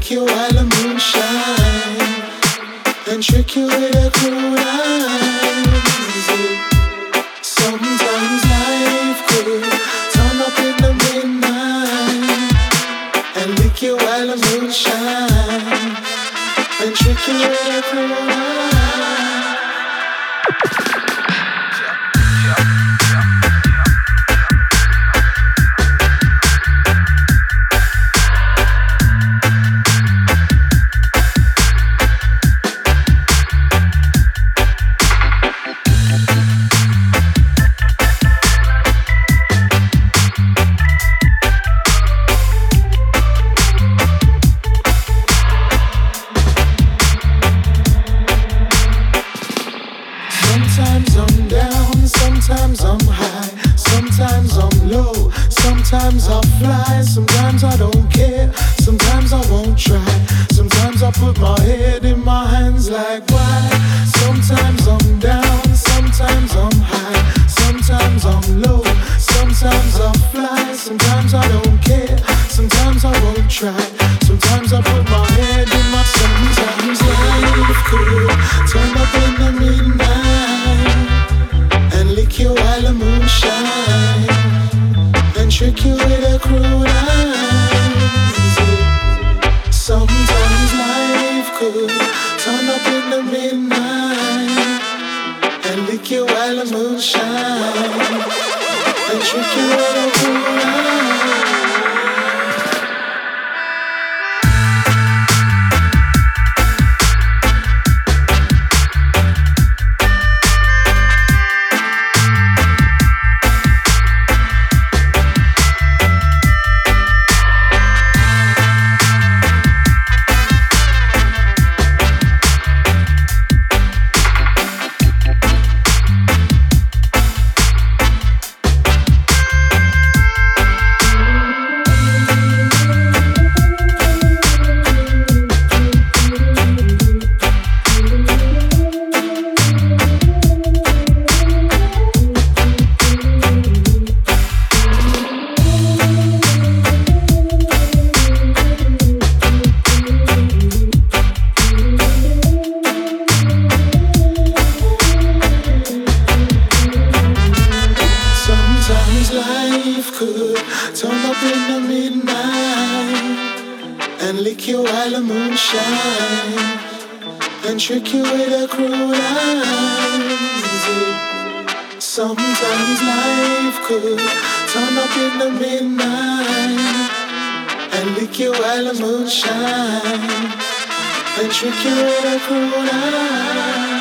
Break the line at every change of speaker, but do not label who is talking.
lick you while the moon shine, and trick you with a cruel eyes. Sometimes life could turn up in the midnight and lick you while the moon shine, and trick you with a cruel eyes. Sometimes I'm down, sometimes I'm high, sometimes I'm low, sometimes I fly, sometimes I don't care, sometimes I won't try, sometimes I put my head in my hands like why? Sometimes I'm down, sometimes I'm high, sometimes I'm low, sometimes I fly, sometimes I don't care, sometimes I won't try, sometimes I put my head in my. Sometimes life could turn up in the midnight and lick you while the moon shine, and trick you with a cruel eyes. Sometimes life could turn up in the midnight and lick you while the moon shine, and trick you with a cruel eyes. Life could turn up in the midnight and lick you while the moon shine, and trick you with a cruel eyes. Sometimes life could turn up in the midnight and lick you while the moon shine, and trick you with a cruel eyes.